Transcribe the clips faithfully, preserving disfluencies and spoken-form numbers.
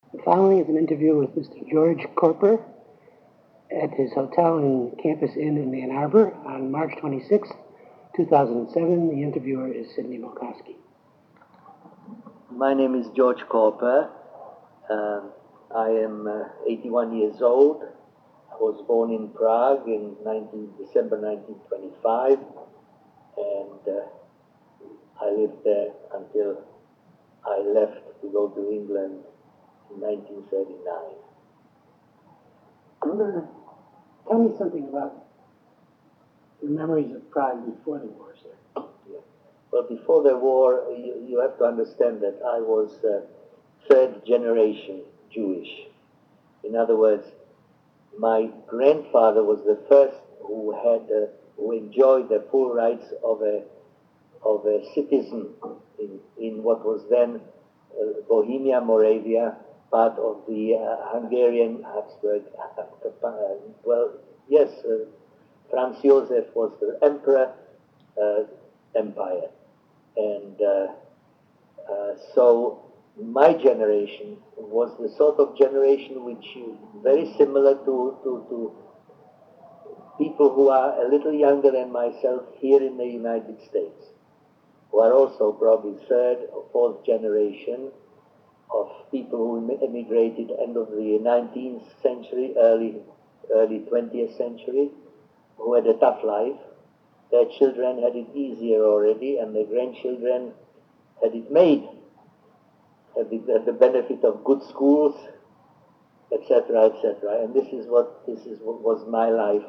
The following is an interview with Mister George Corper at his hotel in Campus Inn in Ann Arbor on March twenty-sixth, two thousand seven. The interviewer is Sidney Mulkowski. My name is George Corper. Um, I am uh, eighty-one years old. I was born in Prague in December nineteen twenty-five, and uh, I lived there until I left to go to England in nineteen thirty-nine. Tell me something about your memories of Prague before the war, sir. Yeah. Well, before the war, you, you have to understand that I was uh, third generation Jewish. In other words, my grandfather was the first who had uh, who enjoyed the full rights of a of a citizen in, in what was then uh, Bohemia, Moravia, part of the uh, Hungarian Habsburg. Uh, well, yes, uh, Franz Josef was the emperor uh, empire, and uh, uh, so my generation was the sort of generation which is very similar to, to, to people who are a little younger than myself here in the United States, who are also probably third or fourth generation of people who emigrated end of the nineteenth century, early early twentieth century, who had a tough life. Their children had it easier already, and their grandchildren had it made, had the, had the benefit of good schools, et cetera, et cetera. And this is what this is what was my life,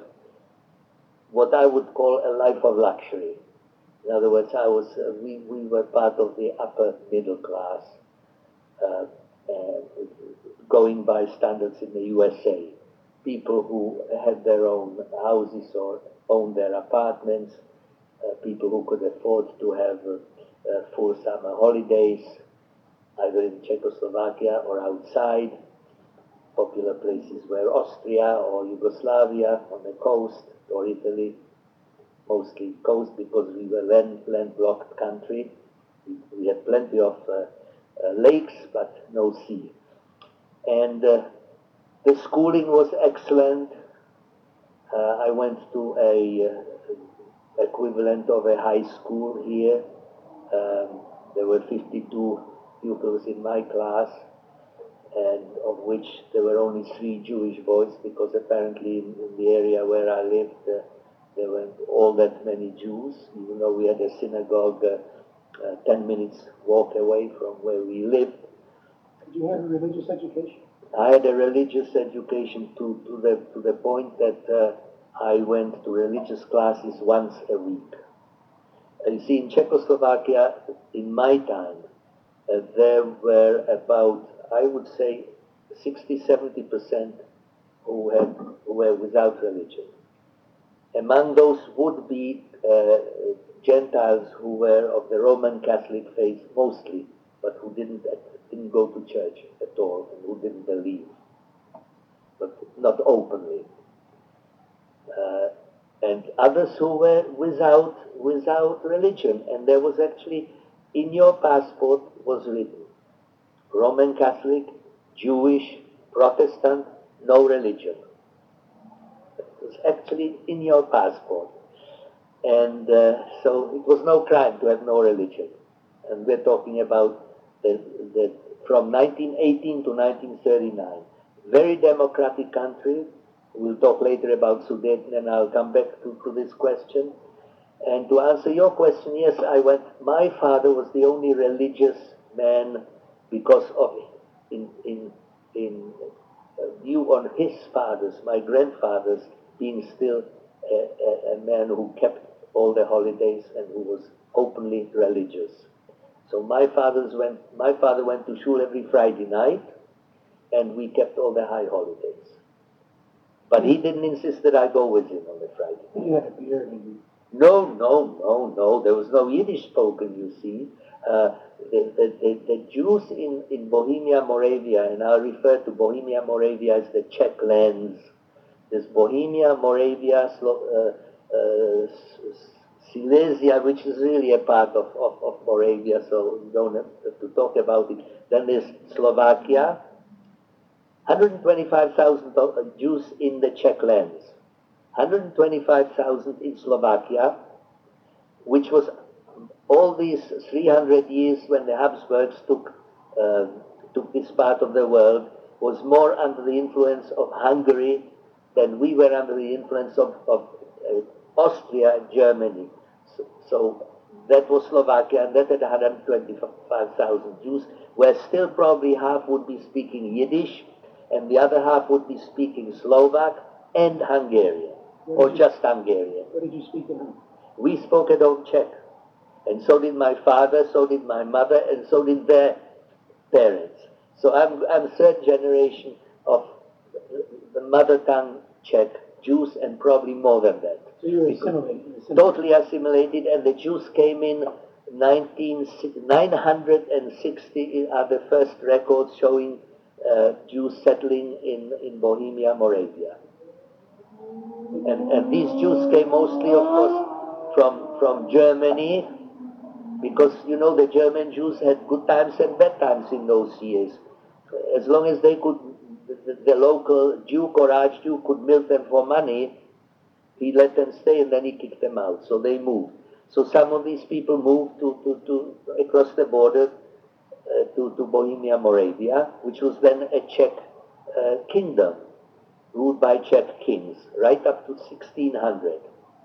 what I would call a life of luxury. In other words, I was uh, we we were part of the upper middle class, uh, uh, going by standards in the U S A. People who had their own houses or owned their apartments, uh, people who could afford to have uh, uh, full summer holidays, either in Czechoslovakia or outside. Popular places were Austria or Yugoslavia on the coast, or Italy, mostly coast because we were land, landlocked country. We, we had plenty of uh, uh, lakes, but no sea. And uh, the schooling was excellent. Uh, I went to a uh, equivalent of a high school here. Um, there were fifty-two pupils in my class, and of which there were only three Jewish boys, because apparently in, in the area where I lived, uh, there weren't all that many Jews, even though we had a synagogue uh, uh, ten minutes walk away from where we lived. Did you have a religious education? I had a religious education to, to, the, to the point that uh, I went to religious classes once a week. Uh, you see, in Czechoslovakia, in my time, uh, there were about, I would say, sixty to seventy percent who, had, who were without religion. Among those would be uh, Gentiles who were of the Roman Catholic faith mostly, but who didn't didn't go to church at all, and who didn't believe, but not openly. Uh, and others who were without without religion, and there was actually, in your passport was written, Roman Catholic, Jewish, Protestant, no religion. It was actually in your passport. And uh, so it was no crime to have no religion. And we're talking about the, the, from nineteen eighteen to nineteen thirty-nine. Very democratic country. We'll talk later about Sudeten, and I'll come back to, to this question. And to answer your question, yes, I went. My father was the only religious man because of in in in view on his father's, my grandfather's, being still a, a, a man who kept all the holidays and who was openly religious. So my father's went. My father went to shul every Friday night, and we kept all the high holidays. But he didn't insist that I go with him on the Friday. You had a beard. No, no, no, no. There was no Yiddish spoken, you see. Uh, the, the, the, the Jews in, in Bohemia, Moravia, and I'll refer to Bohemia, Moravia as the Czech lands. There's Bohemia, Moravia, Slo- uh, uh, Silesia, which is really a part of, of, of Moravia, so you don't have to talk about it. Then there's Slovakia, one hundred twenty-five thousand Jews in the Czech lands, one hundred twenty-five thousand in Slovakia, which was all these three hundred years when the Habsburgs took, uh, took this part of the world, was more under the influence of Hungary than we were under the influence of, of uh, Austria and Germany. So, so that was Slovakia, and that had one hundred twenty-five thousand Jews, where still probably half would be speaking Yiddish, and the other half would be speaking Slovak and Hungarian, or just Hungarian. What did you speak at home? We spoke at home Czech, and so did my father, so did my mother, and so did their parents. So I'm, I'm third generation of the mother tongue Czech Jews, and probably more than that. So you were assimilated. assimilated. Totally assimilated, and the Jews came in nineteen, nine hundred sixty are the first records showing uh, Jews settling in, in Bohemia, Moravia. And, and these Jews came mostly, of course, from, from Germany, because, you know, the German Jews had good times and bad times in those years. As long as they could, the, the local Duke or Archduke could milk them for money, he let them stay, and then he kicked them out. So they moved. So some of these people moved to, to, to across the border uh, to, to Bohemia, Moravia, which was then a Czech uh, kingdom, ruled by Czech kings, right up to sixteen hundred.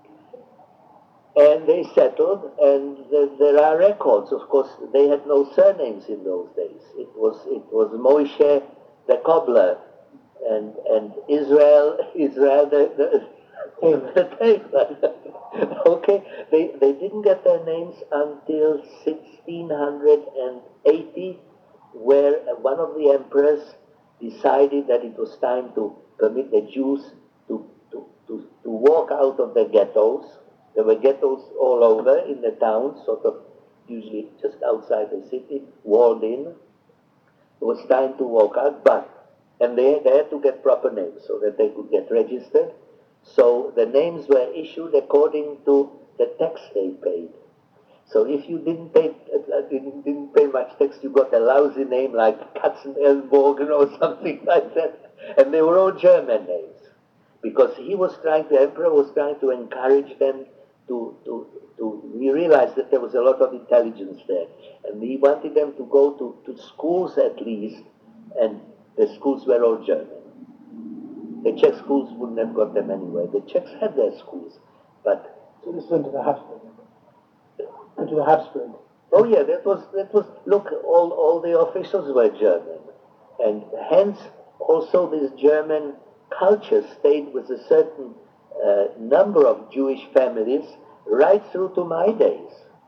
And they settled, and the, there are records. Of course, they had no surnames in those days. It was it was Moshe the cobbler, and and Israel Israel the the, the tailor. Okay, they they didn't get their names until sixteen eighty, where one of the emperors decided that it was time to permit the Jews to to to, to walk out of the ghettos. There were ghettos all over in the town, sort of usually just outside the city, walled in. It was time to walk out, but, and they, they had to get proper names so that they could get registered. So the names were issued according to the tax they paid. So if you didn't pay, uh, didn't, didn't pay much tax, you got a lousy name like Katzenelnbogen or something like that. And they were all German names. Because he was trying, the emperor was trying to encourage them to, to, to, he realized that there was a lot of intelligence there. And he wanted them to go to, to schools at least, and the schools were all German. The Czech schools wouldn't have got them anyway. The Czechs had their schools, but... So this went to the Habsburg. Went to the Habsburg. Oh yeah, that was, that was, look, all, all the officials were German. And hence, also this German culture stayed with a certain uh, number of Jewish families right through to my days.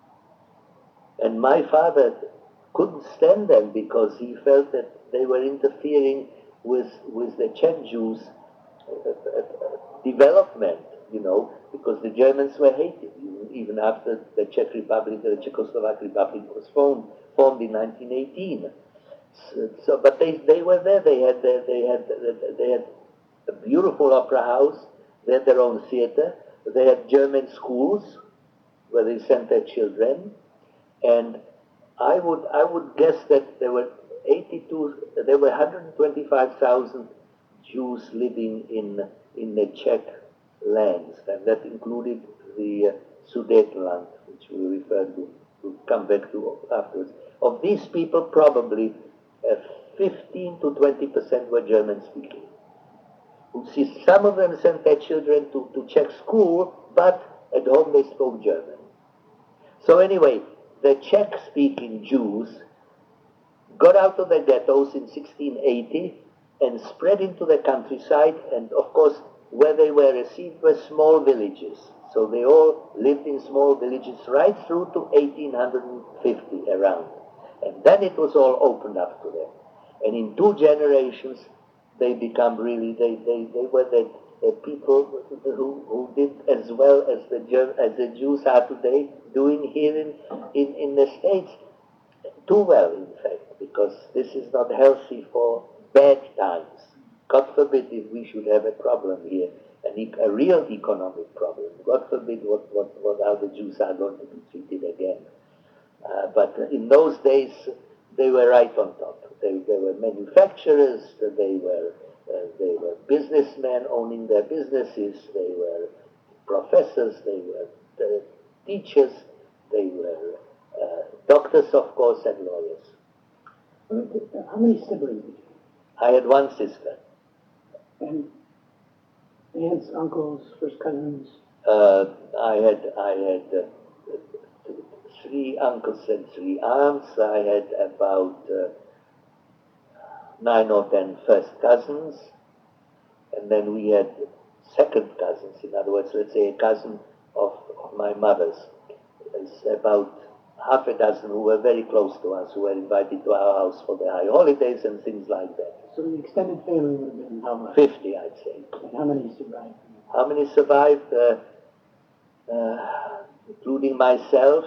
And my father couldn't stand them because he felt that they were interfering with, with the Czech Jews' uh, uh, development, you know, because the Germans were hated, even after the Czech Republic, the Czechoslovak Republic was formed, formed in nineteen eighteen. So, so, but they, they were there, they had, they had, they had a beautiful opera house, they had their own theater, they had German schools where they sent their children, and I would I would guess that there were eighty-two, there were one hundred twenty-five thousand Jews living in in the Czech lands, and that included the uh, Sudetenland, which we refer to, to come back to afterwards. Of these people, probably uh, fifteen to twenty percent were German speaking. See, some of them sent their children to, to Czech school, but at home they spoke German. So anyway, the Czech-speaking Jews got out of the ghettos in sixteen eighty and spread into the countryside, and of course, where they were received were small villages. So they all lived in small villages right through to eighteen fifty around. And then it was all opened up to them. And in two generations, they become really, they, they, they were the, the people who, who did as well as the, as the Jews are today doing here in, in, in the States. Too well, in fact, because this is not healthy for bad times. God forbid if we should have a problem here, an, a real economic problem. God forbid what, what, what how the Jews are going to be treated again. Uh, but in those days, they were right on top. They, they were manufacturers, they were, uh, they were businessmen owning their businesses, they were professors, they were uh, teachers, they were uh, doctors, of course, and lawyers. How many siblings did you I had one sister. have? And aunts, uncles, first cousins? Uh, I had, I had uh, three uncles and three aunts. I had about uh, nine or ten first cousins, and then we had second cousins. In other words, let's say a cousin of, of my mother's. It's about half a dozen who were very close to us, who were invited to our house for the high holidays and things like that. So the extended family would have been how much? Fifty, I'd say. And how many survived? How many survived? Uh, uh, including myself,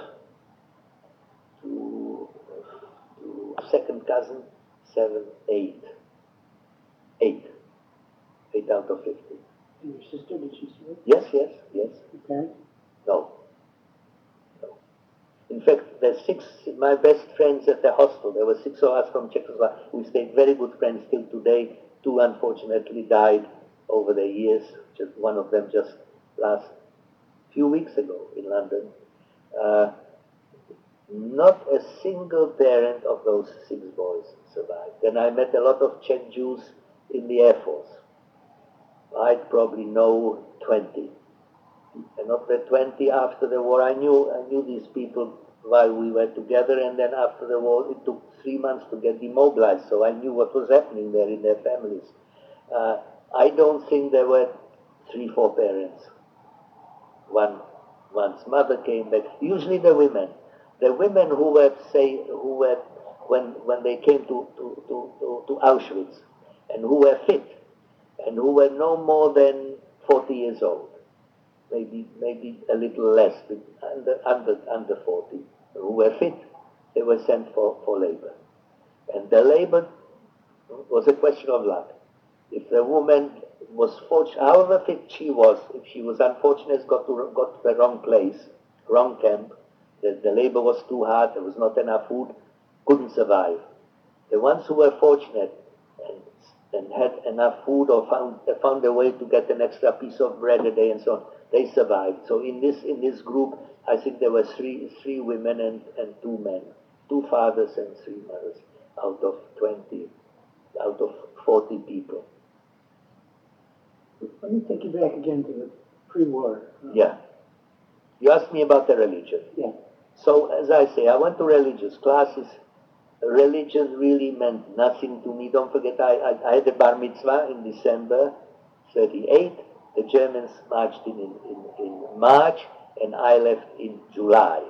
to, to second cousin, seven, eight. Eight. Eight out of fifty. And your sister, did she survive? Yes, yes, yes. Your parents? No. No. In fact, there's six, my best friends at the hostel, there were six of us from Czechoslovakia. We stayed very good friends till today. Two unfortunately died over the years. Just one of them just last few weeks ago in London. Uh, not a single parent of those six boys survived. And I met a lot of Czech Jews in the Air Force. I'd probably know twenty. And of the twenty after the war, I knew I knew these people while we were together, and then after the war, it took three months to get demobilized, so I knew what was happening there in their families. Uh, I don't think there were three, four parents. One, one's mother came back. Usually the women, the women who were say who were when when they came to to, to, to, to Auschwitz, and who were fit, and who were no more than forty years old, maybe maybe a little less, but under under under forty, who were fit, they were sent for, for labor, and the labor was a question of luck. If the woman was fortunate, however fit she was, if she was unfortunate, got to got to the wrong place, wrong camp, the, the labor was too hard, there was not enough food, couldn't survive. The ones who were fortunate and and had enough food or found found a way to get an extra piece of bread a day and so on, they survived. So in this in this group, I think there were three three women and, and two men, two fathers and three mothers, out of twenty, out of forty people. Let me take you back again to the pre-war. Yeah. You asked me about the religion. Yeah. So as I say, I went to religious classes. Religion really meant nothing to me. Don't forget, I, I, I had a bar mitzvah in December thirty-eight. The Germans marched in, in, in, in March, and I left in July.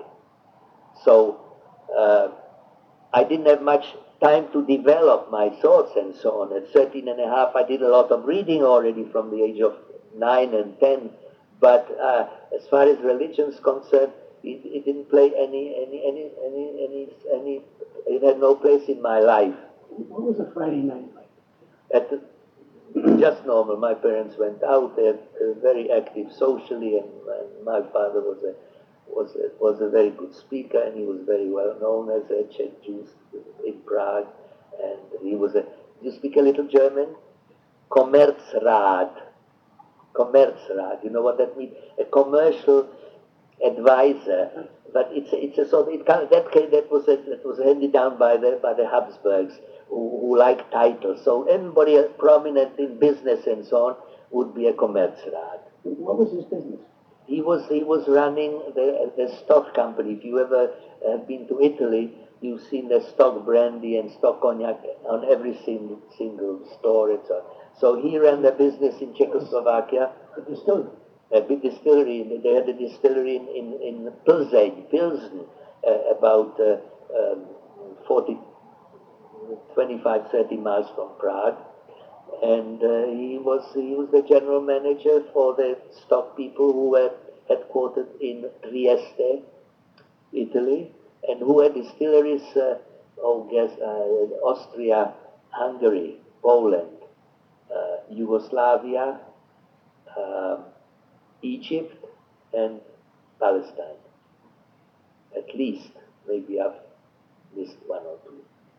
So uh, I didn't have much time to develop my thoughts and so on. At thirteen and a half, I did a lot of reading already from the age of nine and ten. But uh, as far as religion is concerned, it, it didn't play any, any, any, any, any, any, it had no place in my life. What was a Friday night like? At the, just normal. My parents went out. They were very active socially, and, and my father was a was a, was a very good speaker, and he was very well known as a Czech Jew in Prague. And he was a. Do you speak a little German? Kommerzrat. Kommerzrat. You know what that means? A commercial advisor. But it's a, it's a sort of, it kind of, that that was a, that was handed down by the by the Habsburgs, who, who like titles. So everybody prominent in business and so on would be a Kommerzrat. What was his business? He was he was running the the stock company. If you ever have been to Italy, you've seen the stock brandy and stock cognac on every single single store and so on. So he ran the business in Czechoslovakia. A distillery. A big distillery. They had a distillery in in, in Plzeň, Pilsen, uh, about uh, um, forty, twenty-five, thirty miles from Prague. And uh, he was he was the general manager for the stock people who were headquartered in Trieste, Italy, and who had distilleries, uh, oh, guess, uh, Austria, Hungary, Poland, uh, Yugoslavia, um, Egypt, and Palestine. At least, maybe I've missed one or two.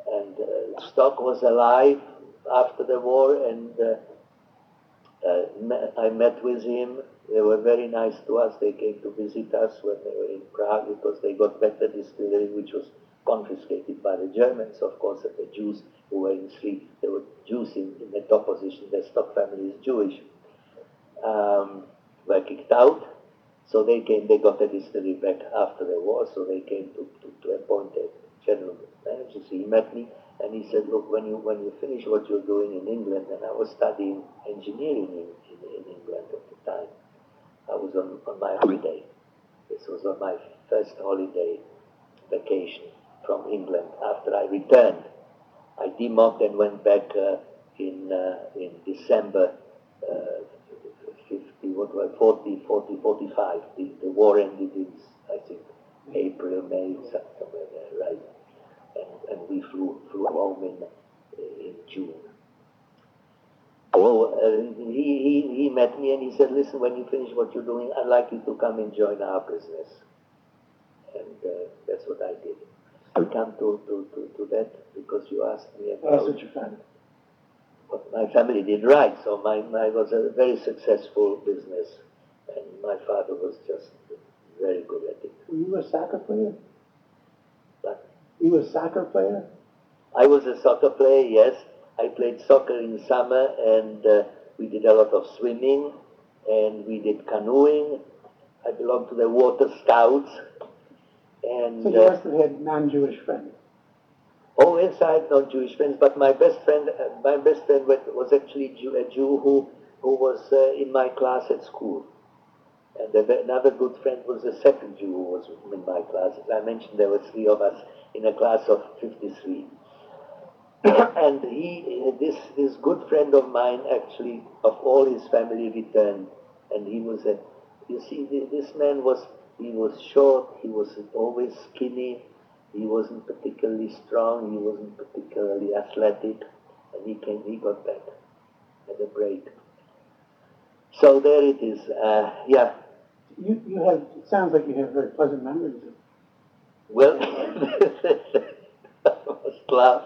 And uh, Stock was alive after the war, and uh, uh, me- I met with him. They were very nice to us. They came to visit us when they were in Prague because they got better distillery, which was confiscated by the Germans, of course, and the Jews who were in three, there were Jews in, in the top position. The Stock family is Jewish. Um, were kicked out. So they came, they got the distillery back after the war, so they came to, to, to appoint a general manager. So he met me and he said, look, when you when you finish what you're doing in England, and I was studying engineering in, in, in England at the time. I was on, on my holiday. This was on my first holiday vacation from England after I returned. I demobbed and went back uh, in uh, in December uh, fifty, what was it, forty, forty, forty-five. The, the war ended in, I think, April, May, somewhere there, right? And, and we flew, flew home in, in June. So uh, he, he, he met me and he said, listen, when you finish what you're doing, I'd like you to come and join our business. And uh, that's what I did. I come to, to, to, to that because you asked me about That's what you found. what my family did right. So my, my was a very successful business, and my father was just very good at it. Were you a soccer player? But You were a soccer player? I was a soccer player, yes. I played soccer in summer, and uh, we did a lot of swimming, and we did canoeing. I belonged to the Water Scouts. And So you uh, must have had non-Jewish friends. oh, yes, I had no Jewish friends, but my best friend, uh, my best friend was, was actually Jew, a Jew who, who was uh, in my class at school. And the, another good friend was the second Jew who was in my class. As I mentioned, there were three of us in a class of fifty-three. And he, this, this good friend of mine, actually, of all his family returned. And he was a, you see, this man was, he was short, he was always skinny, he wasn't particularly strong, he wasn't particularly athletic, and he came, he got back at a break. So there it is, uh, yeah. You, you have, it sounds like you have very pleasant memories of. Well, I must laugh.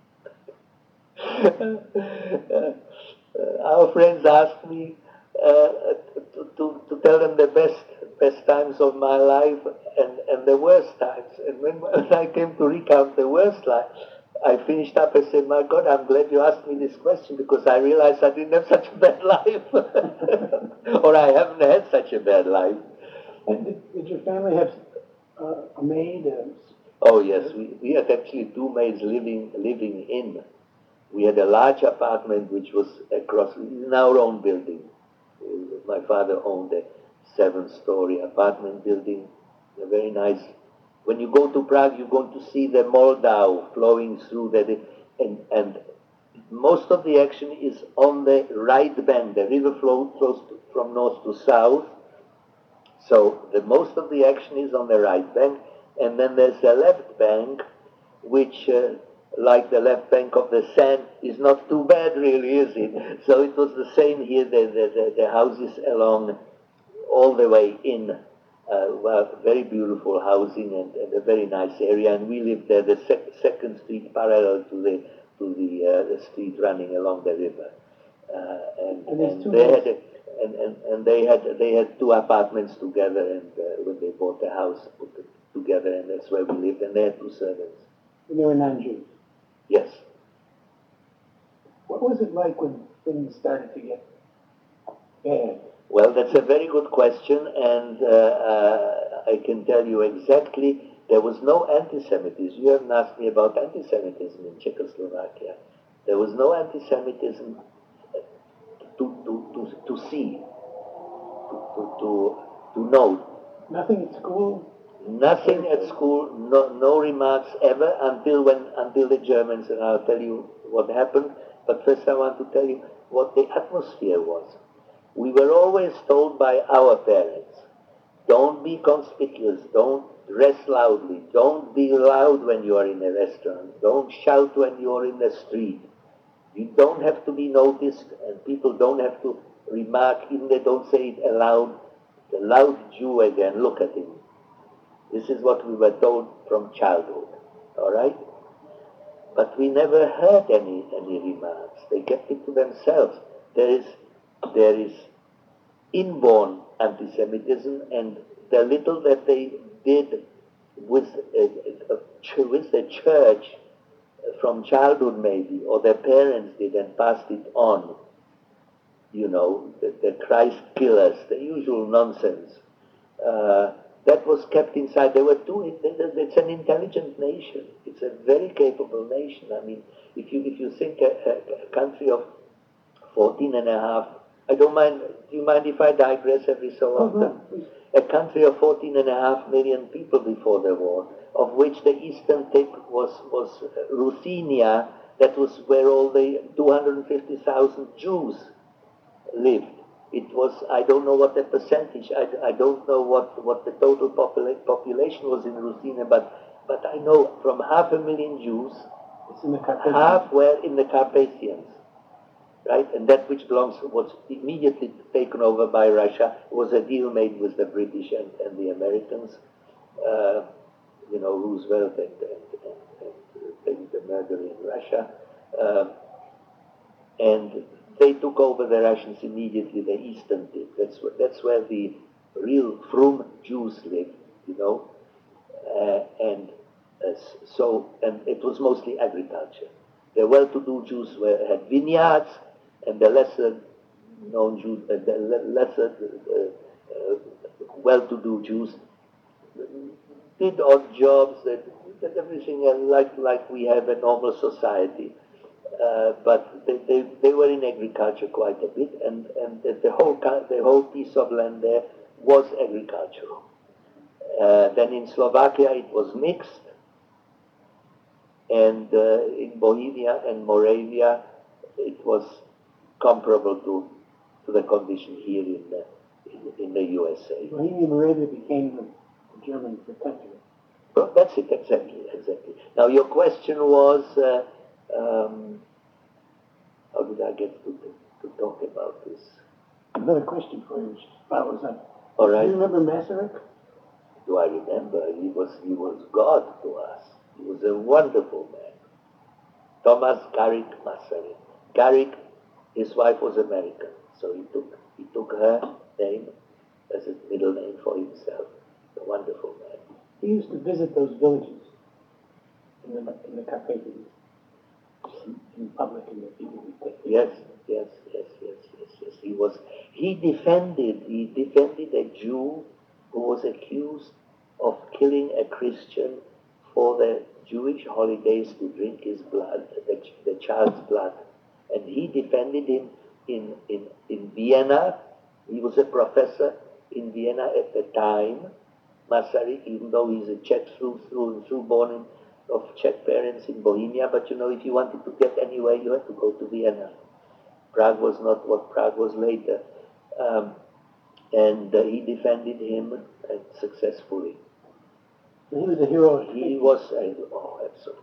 Uh, our friends asked me uh, to, to, to tell them the best best times of my life and, and the worst times. And when, when I came to recount the worst life, I finished up and said, my God, I'm glad you asked me this question because I realized I didn't have such a bad life. Or I haven't had such a bad life. And did, did your family have uh, a maid? Uh, Oh yes, we, we had actually two maids living living in. We had a large apartment which was across, in our own building. My father owned a seven-story apartment building, a very nice. When you go to Prague, you're going to see the Moldau flowing through that, and, and most of the action is on the right bank. The river flows, flows from north to south, so the most of the action is on the right bank, and then there's the left bank, which, uh, like the left bank of the Seine, is not too bad, really, is it? So it was the same here. The the, the, the houses along all the way in uh, were very beautiful housing and, and a very nice area. And we lived there, the sec- second street parallel to the to the, uh, the street running along the river, uh, and And there's and two they roads. had a, and, and, and they had they had two apartments together, and uh, when they bought the house, put it together, and that's where we lived. And they had two servants. and they were non-Jews. Yes. What was it like when things started to get bad? Well, that's a very good question, and uh, uh, I can tell you exactly. There was no anti-Semitism. You haven't asked me about anti-Semitism in Czechoslovakia. There was no anti-Semitism to to to, to see, to to to, to know. Nothing at school? Nothing at school, no, no remarks ever until when until the Germans, and I'll tell you what happened. But first, I want to tell you what the atmosphere was. We were always told by our parents, don't be conspicuous, don't dress loudly, don't be loud when you are in a restaurant, don't shout when you are in the street. You don't have to be noticed, and people don't have to remark, even they don't say it aloud. The loud Jew again, look at him. This is what we were told from childhood, all right? but we never heard any, any remarks. They kept it to themselves. There is, there is inborn anti-Semitism, and the little that they did with, uh, uh, with the church from childhood maybe, or their parents did and passed it on, you know, the, the Christ killers, the usual nonsense. Uh, that was kept inside. They were too, it's an intelligent nation. It's a very capable nation. I mean, if you, if you think a, a, a country of fourteen and a half, I don't mind, do you mind if I digress every so often? A country of fourteen and a half million people before the war, of which the eastern tip was, was Ruthenia, that was where all the two hundred fifty thousand Jews lived. It was, I don't know what the percentage, I, I don't know what, what the total popula population was in Ruthenia, but, but I know from half a million Jews, It's in the Carpathians. half were in the Carpathians. Right? And that which belongs was immediately taken over by Russia. It was a deal made with the British and, and the Americans, uh, you know, Roosevelt and, and, and, and the murder in Russia. Uh, and they took over the Russians immediately, the eastern tip. That's, where, that's where the real Frum Jews lived, you know. Uh, and uh, so, and it was mostly agriculture. The well-to-do Jews were, had vineyards, and the lesser known Jews, uh, the lesser uh, uh, well-to-do Jews did odd jobs, that did everything like like we have a normal society. Uh, but they, they, they were in agriculture quite a bit, and, and the, the whole the whole piece of land there was agricultural. Uh, then in Slovakia it was mixed, and uh, in Bohemia and Moravia it was comparable to, to the condition here in the, in, in the U S A. Bohemia and Moravia became the, the German protectorate. Well, that's it, exactly, exactly. Now your question was, uh, um, how did I get to, to, to talk about this? Another question for you, which follows up. All right. Do you remember Masaryk? Do I remember? He was, he was God to us. He was a wonderful man. Thomas Garrick Masaryk. Garrick, his wife was American, so he took he took her name as a middle name for himself. A wonderful man. He used to visit those villages in the in the Carpathians, in public, and the people would take Yes, yes, yes, yes, yes, yes. He was. He defended. He defended a Jew who was accused of killing a Christian for the Jewish holidays to drink his blood, the, the child's blood. And he defended him in, in, in Vienna. He was a professor in Vienna at the time, Masaryk, even though he's a Czech through, through and through, born in, of Czech parents in Bohemia. But you know, if you wanted to get anywhere, you had to go to Vienna. Prague was not what Prague was later. Um, and uh, he defended him uh, successfully. So he was a hero. He was, a, oh, absolutely,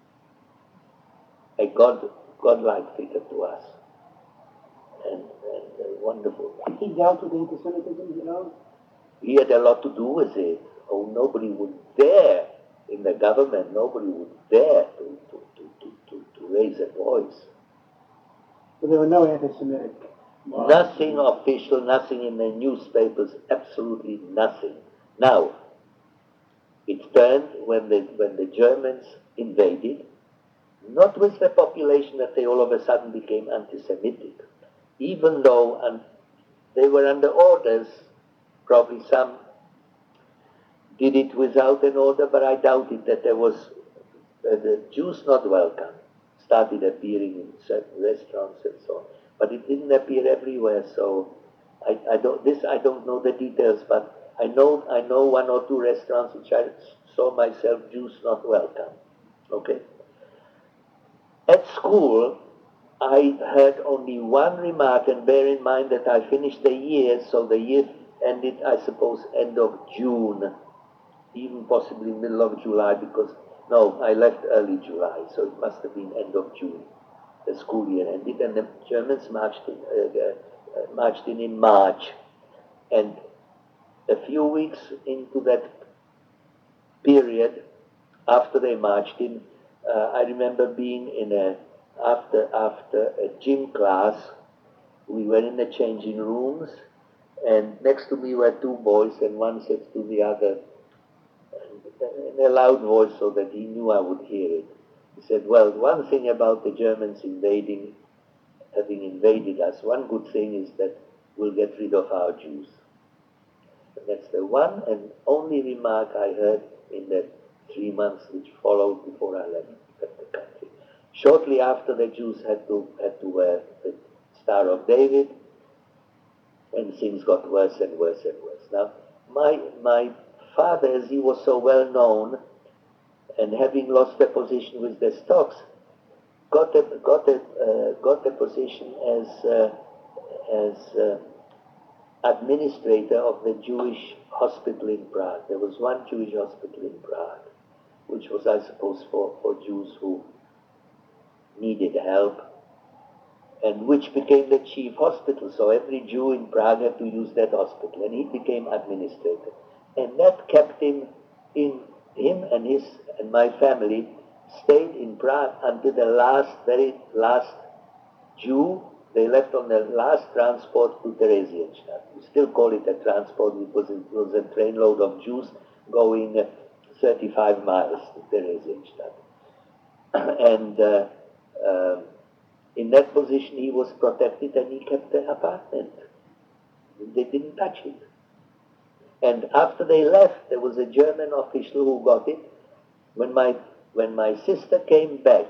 a God, godlike figure to us, and, and a wonderful man. He dealt with anti-Semitism, you know. He had a lot to do with it. Oh, nobody would dare, in the government, nobody would dare to, to, to, to, to, to raise a voice. So there were no anti-Semitic laws. Nothing official, nothing in the newspapers, absolutely nothing. Now, it turned when the, when the Germans invaded, not with the population that they all of a sudden became anti-Semitic, even though um, they were under orders. Probably some did it without an order, but I doubt it that there was, uh, the Jews not welcome started appearing in certain restaurants and so on, but it didn't appear everywhere. So I, I don't this I don't know the details, but I know I know one or two restaurants which I saw myself, Jews not welcome. Okay. At school, I heard only one remark, and bear in mind that I finished the year, so the year ended, I suppose, end of June, even possibly middle of July, because, no, I left early July, so it must have been end of June. The school year ended, and the Germans marched in, uh, uh, marched in in March. And a few weeks into that period, after they marched in, Uh, I remember being in a, after, after a gym class, we were in the changing rooms, and next to me were two boys, and one said to the other, in a loud voice so that he knew I would hear it. He said, well, one thing about the Germans invading, having invaded us, one good thing is that we'll get rid of our Jews. And that's the one and only remark I heard in the three months which followed before I left the country. Shortly after, the Jews had to, had to wear the Star of David, and things got worse and worse and worse. Now, my, my father, as he was so well known, and having lost the position with the stocks, got a, got a, uh, got a position as, uh, as uh, administrator of the Jewish hospital in Prague. There was one Jewish hospital in Prague, which was, I suppose, for, for Jews who needed help, and which became the chief hospital. So every Jew in Prague had to use that hospital, and he became administrator. And that kept him in, him and his and my family stayed in Prague until the last, very last Jew. They left on the last transport to Theresienstadt. We still call it a transport because it was a trainload of Jews going uh, thirty-five miles to Theresienstadt. and uh, uh, in that position he was protected, and he kept the apartment. They didn't touch it. And after they left, there was a German official who got it. When my, when my sister came back,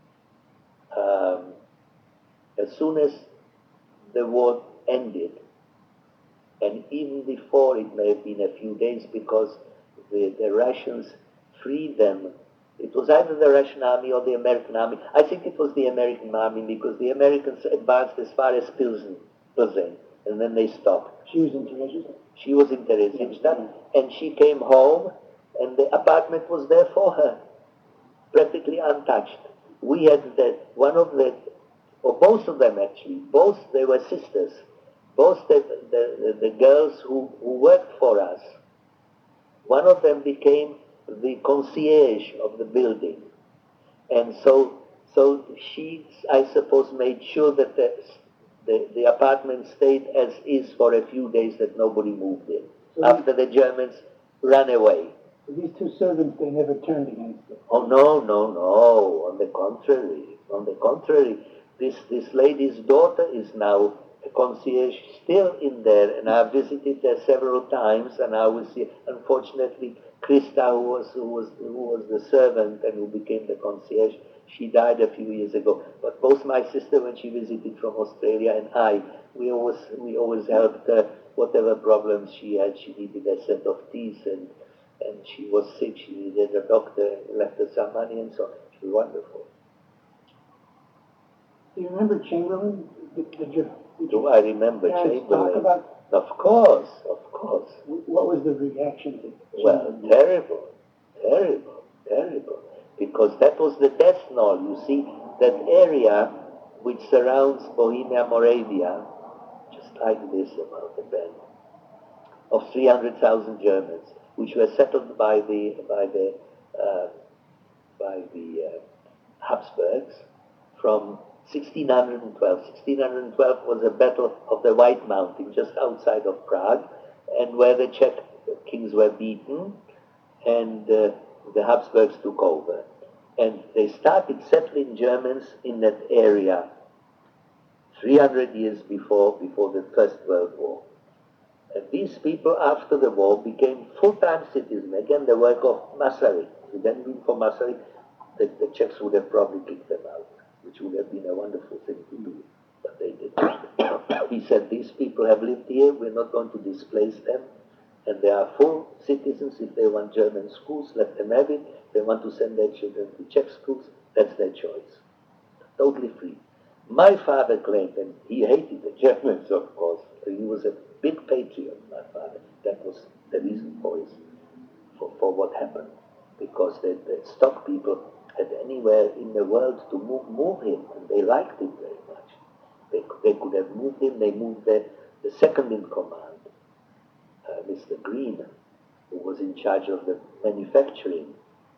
um, as soon as the war ended, and even before, it may have been a few days, because the, the Russians freed them. It was either the Russian army or the American army. I think it was the American army, because the Americans advanced as far as Pilsen, Pilsen, and then they stopped. She was in Theresienstadt? She was in Theresienstadt, and she came home, and the apartment was there for her, practically untouched. We had that, one of the, or both of them actually, both, they were sisters, both the, the, the girls who, who worked for us. One of them became the concierge of the building. And so, so she, I suppose, made sure that the, the, the apartment stayed as is for a few days, that nobody moved in, So after the Germans ran away. These two servants, they never turned against them. Oh, no, no, no. On the contrary. On the contrary. This, this lady's daughter is now a concierge still in there, and I've visited there several times, and I will see, unfortunately, Krista, who was, who was, who was the servant and who became the concierge, she died a few years ago. But both my sister, when she visited from Australia, and I, we always, we always helped her, whatever problems she had. She needed a set of teeth, and and she was sick, she needed a doctor, left her some money, and so on. She was wonderful. Do you remember Chamberlain? Did, did you, did Do you I remember guys Chamberlain? talk about, Of course, of course. what was the reaction to Well, Chamberlain? terrible, terrible, terrible. Because that was the death knell, you see, that area which surrounds Bohemia, Moravia, just like this about the bend, of three hundred thousand Germans, which were settled by the by the uh, by the uh, Habsburgs from sixteen twelve. sixteen twelve was the Battle of the White Mountain, just outside of Prague, and where the Czech kings were beaten, and uh, the Habsburgs took over. And they started settling Germans in that area three hundred years before, before the First World War. And these people, after the war, became full-time citizens. Again, the work of Masaryk. If it hadn't been for Masaryk, the, the Czechs would have probably kicked them out, which would have been a wonderful thing to do, but they didn't. He said, these people have lived here, we're not going to displace them, and they are full citizens. If they want German schools, let them have it. If they want to send their children to Czech schools, that's their choice. Totally free. My father claimed, and he hated the Germans, of course. He was a big patriot, my father. That was the reason for his, for, for what happened. Because the, the stock people had anywhere in the world to move, move him, and they liked him very much. They, they could have moved him. They moved the, the second in command, uh, Mister Green, who was in charge of the manufacturing.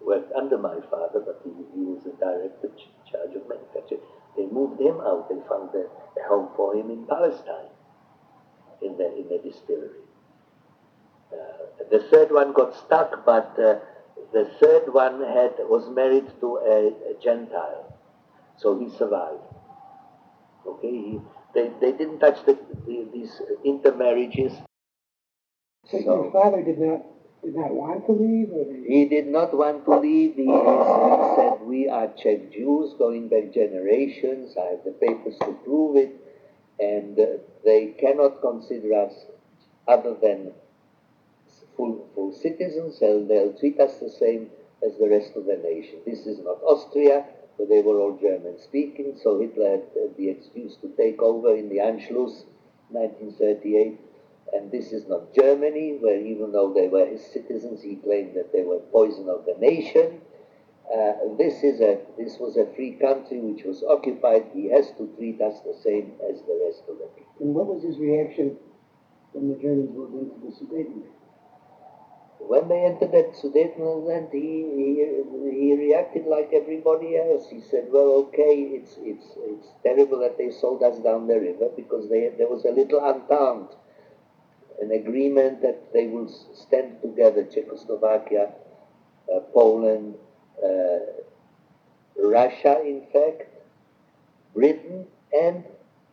worked under my father, but he, he was a director in charge of manufacturing. They moved him out. They found a, a home for him in Palestine, in the, in the distillery. Uh, the third one got stuck, but uh, the third one had was married to a, a Gentile, so he survived. Okay, he, they, they didn't touch the, the, these intermarriages. So, your father did not did not want to leave, or they... He did not want to leave. He, he said, "We are Czech Jews going back generations. I have the papers to prove it, and uh, they cannot consider us other than full full citizens. They'll, they'll treat us the same as the rest of the nation. This is not Austria, but they were all German speaking. So Hitler had uh, the excuse to take over in the Anschluss, nineteen thirty-eight." And this is not Germany, where even though they were his citizens, he claimed that they were poison of the nation. Uh, this is a this was a free country which was occupied. He has to treat us the same as the rest of the people. And what was his reaction when the Germans moved into the Sudetenland? When they entered that Sudetenland, he, he he reacted like everybody else. He said, "Well, okay, it's it's it's terrible that they sold us down the river because they there was a little entente." An agreement that they will stand together, Czechoslovakia, uh, Poland, uh, Russia, in fact, Britain, and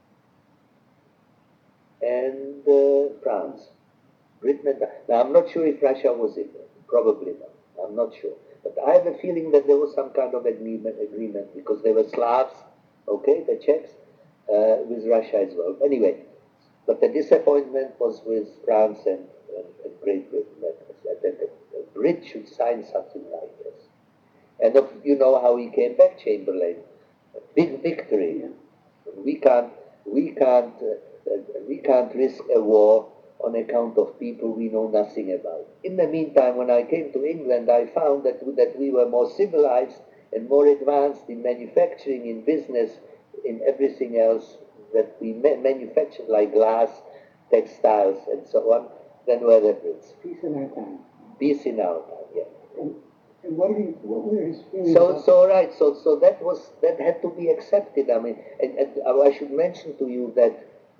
and uh, France. Britain and now, I'm not sure if Russia was in it. Probably not. I'm not sure. But I have a feeling that there was some kind of agreement, agreement because they were Slavs, okay, the Czechs, uh, with Russia as well. Anyway. But the disappointment was with France and, and, and Great Britain that, that, that the Brits should sign something like this. And of, you know how he came back, Chamberlain. A big victory. We can't, we can't, uh, uh, we can't risk a war on account of people we know nothing about. In the meantime, when I came to England, I found that that we were more civilized and more advanced in manufacturing, in business, in everything else that we ma- manufactured, like glass, textiles, and so on, than were the Brits. Peace in our time. Peace in our time, yeah. And, and what, did he, what were his feelings? So, about- so right. So, so that was that had to be accepted. I mean, and, and I should mention to you that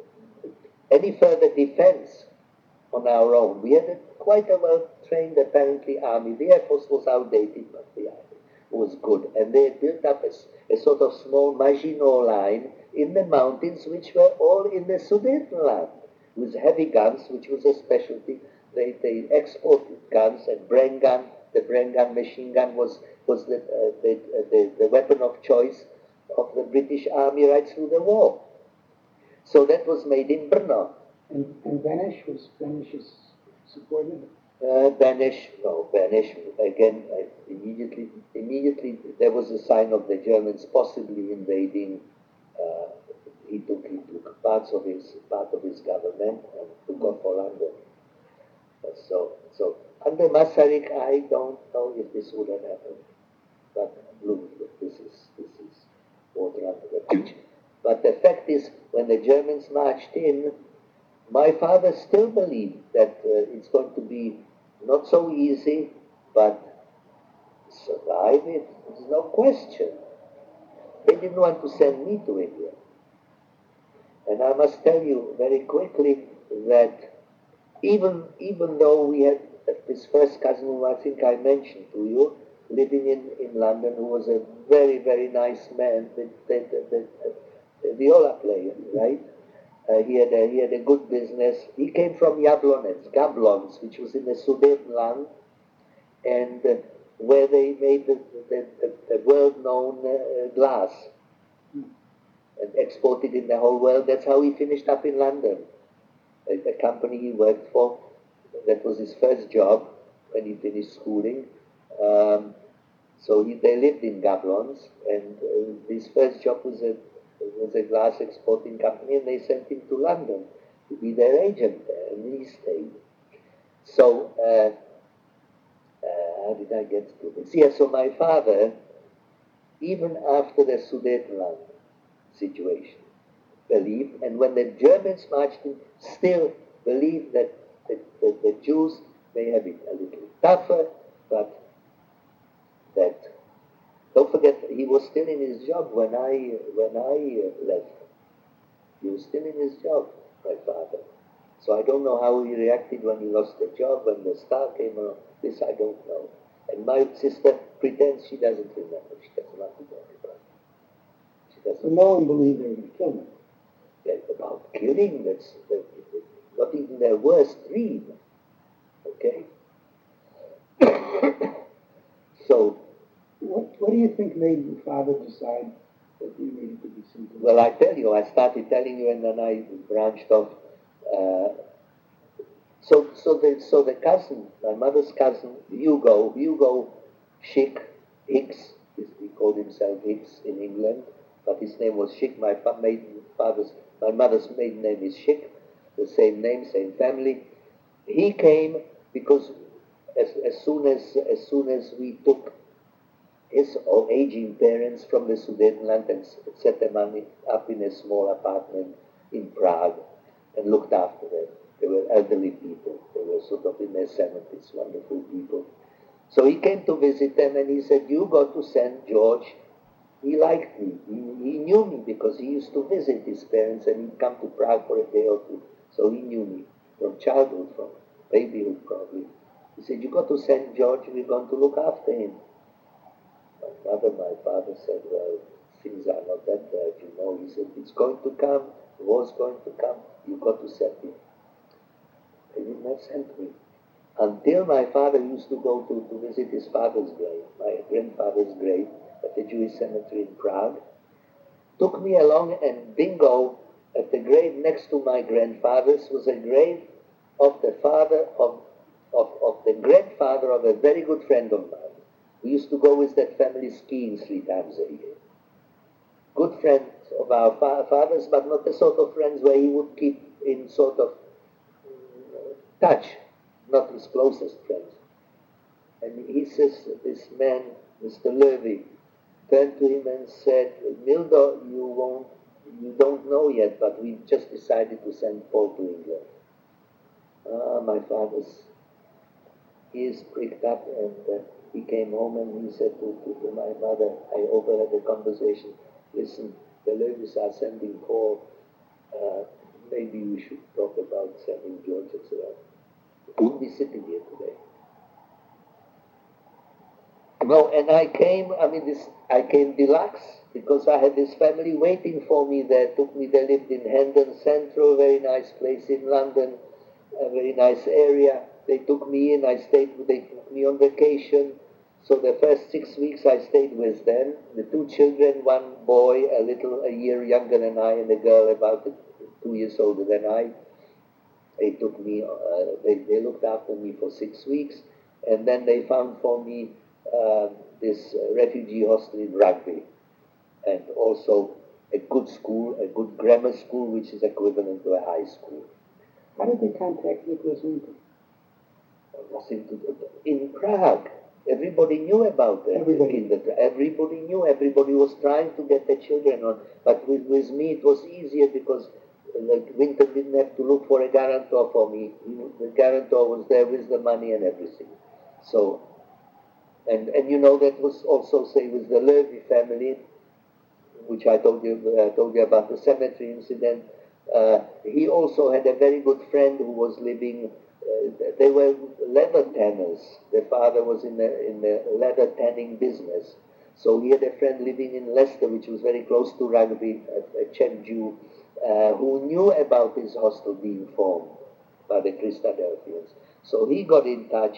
any further defense on our own, we had a, quite a well-trained, apparently, army. The Air Force was outdated, but the army was good, and they had built up a, a sort of small Maginot Line in the mountains, which were all in the Sudetenland, with heavy guns, which was a specialty. They, they exported guns, and Bren gun, the Bren gun machine gun was, was the, uh, the, uh, the, the weapon of choice of the British Army right through the war. So that was made in Brno. And, and Banish, was Banish's subordinate? Uh, Banish, no, Banish, again, uh, immediately, immediately there was a sign of the Germans possibly invading. Uh, he took he took parts of his part of his government and took off for London. Uh, so so under Masaryk, I don't know if this would have happened. But look, this is this is water under the bridge. But the fact is, when the Germans marched in, my father still believed that uh, it's going to be not so easy, but survive it. There's no question. They didn't want to send me to India. And I must tell you very quickly that even even though we had this first cousin who I think I mentioned to you, living in, in London, who was a very, very nice man, the, the, the, the, the viola player, right? Uh, he had a, he had a good business. He came from Jablonec, Gablons, which was in the Sudetenland, and uh, where they made the, the, the, the world-known uh, glass and exported in the whole world. That's how he finished up in London. A, a company he worked for, that was his first job when he finished schooling. Um, so he, they lived in Gablons, and uh, his first job was a was a glass exporting company, and they sent him to London to be their agent there, and he stayed. So, uh, uh, how did I get to this? Yeah, so my father, even after the Sudetenland situation, believed, and when the Germans marched in, still believed that the, the, the Jews may have it a little tougher, but that. Don't forget, he was still in his job when I when I uh, left. He was still in his job, my father. So I don't know how he reacted when he lost the job, when the star came along. This I don't know. And my sister pretends she doesn't remember. She doesn't want to talk about it. She So doesn't no one believed they were going to kill him. get about killing. That's that, not even their worst dream. Okay? So, What, what do you think made your father decide that you needed to be seen to? well, I tell you, I started telling you and then I branched off. Uh, so, so the, so the cousin, my mother's cousin, Hugo, Hugo Schick, Hicks, he called himself Hicks in England, but his name was Schick. My fa- maiden father's, my mother's maiden name is Schick, the same name, same family. He came because as, as soon as as soon as we took his old aging parents from the Sudetenland and set them on, up in a small apartment in Prague and looked after them. They were elderly people. They were sort of in their seventies, wonderful people. So he came to visit them and he said, you got to send George. He liked me. He, he knew me because he used to visit his parents and he'd come to Prague for a day or two. So he knew me from childhood, from babyhood probably. He said, you got to send George. We're going to look after him. My mother, my father said, well, things are not that bad, you know. He said, it's going to come, was going to come, you've got to send me. They did not send me. Until my father used to go to, to visit his father's grave, my grandfather's grave, at the Jewish cemetery in Prague, took me along and bingo, at the grave next to my grandfather's was a grave of the father of, of, of the grandfather of a very good friend of mine. We used to go with that family skiing three times a year. Good friends of our fa- fathers, but not the sort of friends where he would keep in sort of uh, touch, not his closest friends. And he says, this man, Mister Levy, turned to him and said, Mildo, you won't, you don't know yet, but we just decided to send Paul to England. Ah, my father's ears pricked up and uh, he came home and he said to, to, to my mother, I overheard the conversation, listen, the Levis are sending Paul, uh, maybe we should talk about sending George as well. He wouldn't be sitting here today. No, and I came, I mean, this, I came deluxe because I had this family waiting for me there, took me, they lived in Hendon Central, very nice place in London, a very nice area. They took me in, I stayed, they took me on vacation. So the first six weeks I stayed with them, the two children, one boy, a little, a year younger than I, and a girl about two years older than I. They took me, uh, they, they looked after me for six weeks, and then they found for me uh, this uh, refugee hostel in Rugby, and also a good school, a good grammar school, which is equivalent to a high school. How did they contact Nicholas Winton? Nothing to do. In Prague, everybody knew about it. Everybody. The, everybody knew. Everybody was trying to get the children on. But with, with me, it was easier because like Winton didn't have to look for a guarantor for me. He, the guarantor was there with the money and everything. So, and and you know that was also say with the Levy family, which I told you uh, told you about the cemetery incident. Uh, he also had a very good friend who was living. Uh, they were leather tanners. Their father was in the in the leather tanning business, so he had a friend living in Leicester, which was very close to Rugby, a, a Czech Jew, uh, who knew about his hostel being formed by the Christadelphians. So he got in touch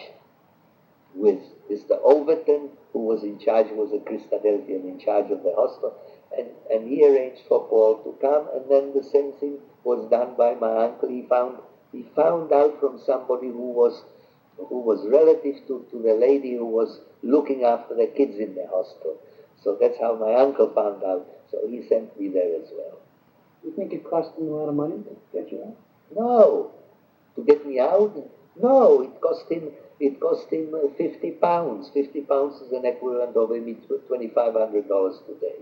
with Mister Overton, who was in charge, was a Christadelphian in charge of the hostel, and, and he arranged for Paul to come, and then the same thing was done by my uncle. He found he found out from somebody who was who was relative to, to the lady who was looking after the kids in the hostel. So that's how my uncle found out. So he sent me there as well. You think it cost him a lot of money to get you out? No, to get me out. No, it cost him. It cost him uh, fifty pounds. Fifty pounds is an equivalent of maybe twenty-five hundred dollars today.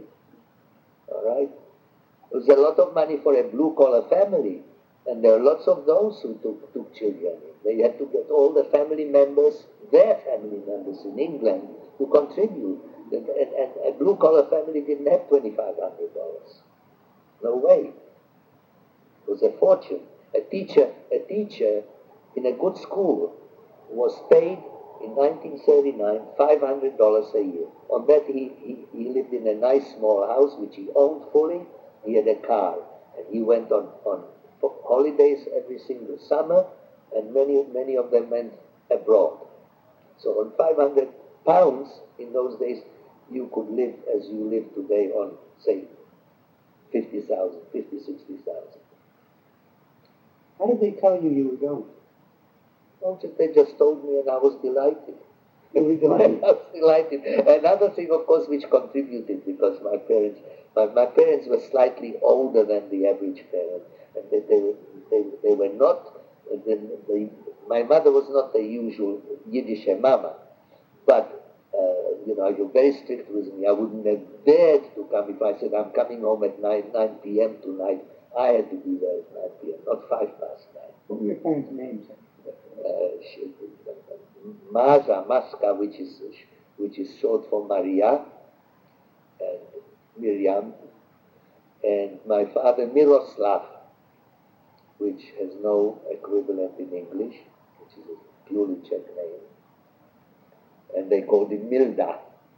All right. It was a lot of money for a blue-collar family, and there are lots of those who took, took children. They had to get all the family members, their family members in England, to contribute. And, and, and a blue-collar family didn't have twenty-five hundred dollars. No way. It was a fortune. A teacher, a teacher in a good school was paid in nineteen thirty-nine five hundred dollars a year. On that, he, he, he lived in a nice small house which he owned fully. He had a car, and he went on, on holidays every single summer, and many, many of them went abroad. So on five hundred pounds in those days, you could live as you live today on, say, fifty thousand, fifty, sixty thousand. How did they tell you you were going? Well, just- they just told me, and I was delighted. You were delighted. I was delighted. Another thing, of course, which contributed, because my parents, my, my parents were slightly older than the average parent, and they, they, were- they, they were not, the, the, my mother was not the usual Yiddish mama, but, uh, you know, you're very strict with me. I wouldn't have dared to come if I said, I'm coming home at nine, nine p.m. tonight. I had to be there at nine p.m., not five past nine. What were your parents' names? Uh, she, Maza, Maska, which is which is short for Maria, and Miriam, and my father Miroslav, which has no equivalent in English, which is a purely Czech name, and they called him Milda.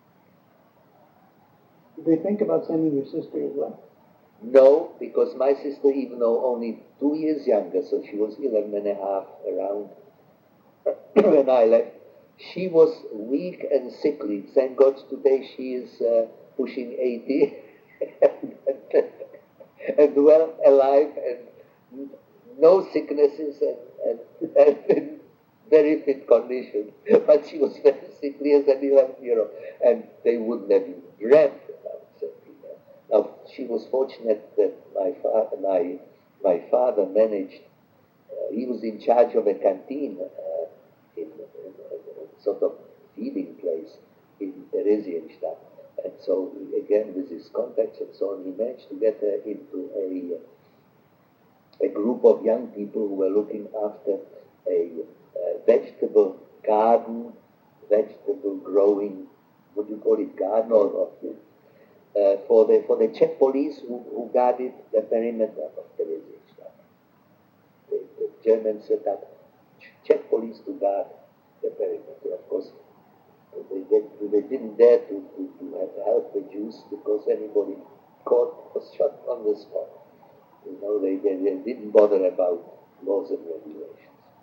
Did they think about sending your sister as well? No, because my sister, even though only two years younger, so she was eleven and a half around when I left, she was weak and sickly. Thank God today she is uh, pushing eighty and well alive and no sicknesses and, and, and in very fit condition. But she was very sickly as an eleven-year-old, and they wouldn't have even dreamt about sending her. Now, she was fortunate that my, fa- my, my father managed, uh, he was in charge of a canteen, uh, in, in, in a sort of feeding place in Theresienstadt. And so, again, with his contacts and so on, he managed to get her into a, a group of young people who were looking after a, uh vegetable garden, vegetable growing, what do you call it, garden or, or uh, for the for the Czech police who, who guarded the perimeter of Theresienstadt. The, the Germans set up Czech police to guard the perimeter. Of course, they, they, they didn't dare to, to, to have, help the Jews because anybody caught was shot on the spot. You know, they, they, they didn't bother about laws and regulations.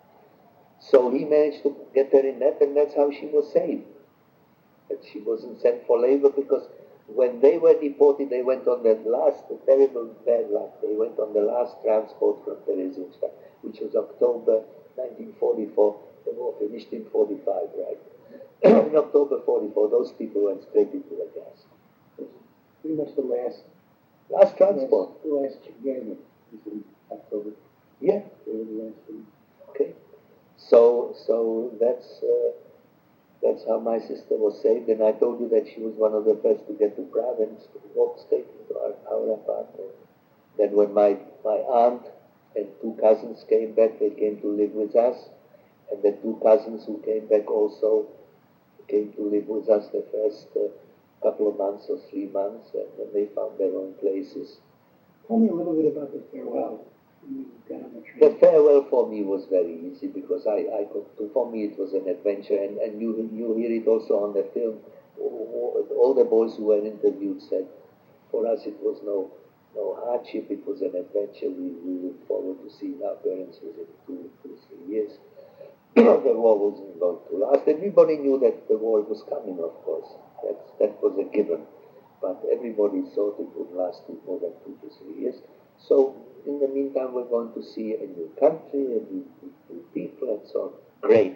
So he managed to get her in that, and that's how she was saved. But she wasn't sent for labor because when they were deported, they went on that last, the terrible bad luck, they went on the last transport from Theresienstadt, which was October nineteen forty-four. The war finished in forty-five, right? In October forty-four, those people went straight into the gas. Pretty much the last, Last transport. the last gathering was in October. Yeah. They were the last one. Okay. So, so that's uh, that's how my sister was saved, and I told you that she was one of the first to get to Prague and walk straight into our, our apartment. Then when my, my aunt and two cousins came back, they came to live with us, and the two cousins who came back also came to live with us the first uh, couple of months or three months, and then they found their own places. Tell me a little bit about the farewell. When you got on the train. The farewell for me was very easy because I, I could, for me it was an adventure, and, and you, you hear it also on the film. All the boys who were interviewed said, for us it was no, no hardship, it was an adventure. We, we looked forward to seeing our parents within two, two, three years. The war wasn't going to last. Everybody knew that the war was coming, of course. That's, that was a given. But everybody thought it would last more than two to three years. So, in the meantime, we're going to see a new country, a new, new people, and so on. Great.